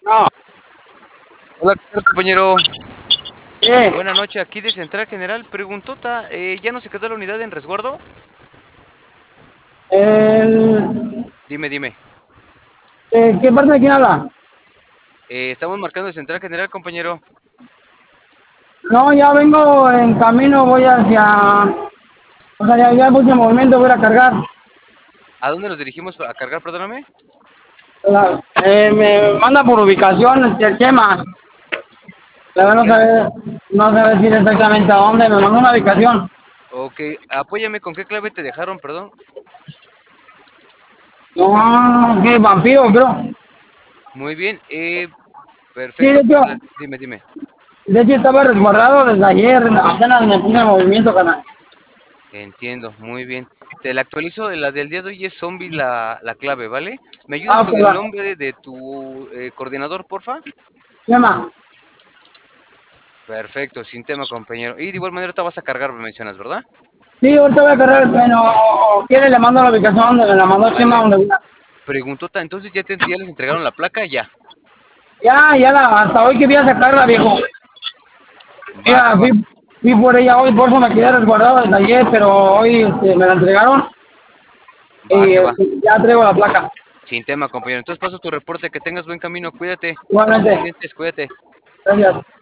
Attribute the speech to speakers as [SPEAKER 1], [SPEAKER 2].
[SPEAKER 1] No,
[SPEAKER 2] Hola, ¿qué tal, compañero?
[SPEAKER 1] ¿qué?
[SPEAKER 2] Buenas noches, aquí de Central General. Preguntota, ¿ya no se quedó la unidad en resguardo?
[SPEAKER 1] El,
[SPEAKER 2] Dime, dime.
[SPEAKER 1] ¿Qué parte de quién habla?
[SPEAKER 2] Estamos marcando de Central General, compañero.
[SPEAKER 1] No, ya vengo en camino, voy hacia... O sea, ya puse en movimiento, voy a ir a cargar.
[SPEAKER 2] ¿A dónde nos dirigimos a cargar, perdóname?
[SPEAKER 1] Me manda por ubicación el Chema. La verdad
[SPEAKER 2] Ok,
[SPEAKER 1] no sabe decir exactamente a dónde, me mandó una ubicación.
[SPEAKER 2] ok, apóyame, ¿con qué clave te dejaron, perdón?
[SPEAKER 1] No, qué vampiro, bro.
[SPEAKER 2] Muy bien,
[SPEAKER 1] Sí,
[SPEAKER 2] perfecto, pues dime, dime.
[SPEAKER 1] de hecho estaba resguardado desde ayer, apenas me puse en movimiento, carnal.
[SPEAKER 2] Entiendo, muy bien. Te la actualizo, la del día de hoy es zombie la clave, ¿vale? ¿Me ayudas
[SPEAKER 1] Ah,
[SPEAKER 2] con
[SPEAKER 1] pues
[SPEAKER 2] el
[SPEAKER 1] va.
[SPEAKER 2] nombre de tu coordinador, porfa?
[SPEAKER 1] Chema.
[SPEAKER 2] Perfecto, sin tema, compañero. Y de igual manera te vas a cargar, me mencionas, ¿verdad?
[SPEAKER 1] Sí, ahorita voy a cargar el tren, o quiere le mando la ubicación donde me la mandó Chema,
[SPEAKER 2] Vale.
[SPEAKER 1] donde voy.
[SPEAKER 2] Preguntota, entonces ya les entregaron la placa, ya.
[SPEAKER 1] Hasta hoy que voy a sacarla, viejo.
[SPEAKER 2] Va,
[SPEAKER 1] Mira,
[SPEAKER 2] que va.
[SPEAKER 1] fui por ella hoy, por eso me quedé resguardado desde ayer, pero hoy me la entregaron
[SPEAKER 2] Va,
[SPEAKER 1] y
[SPEAKER 2] que va.
[SPEAKER 1] ya traigo la placa.
[SPEAKER 2] Sin tema, compañero. Entonces paso tu reporte, que tengas buen camino, cuídate. Estamos
[SPEAKER 1] Igualmente,
[SPEAKER 2] pendientes, cuídate.
[SPEAKER 1] gracias.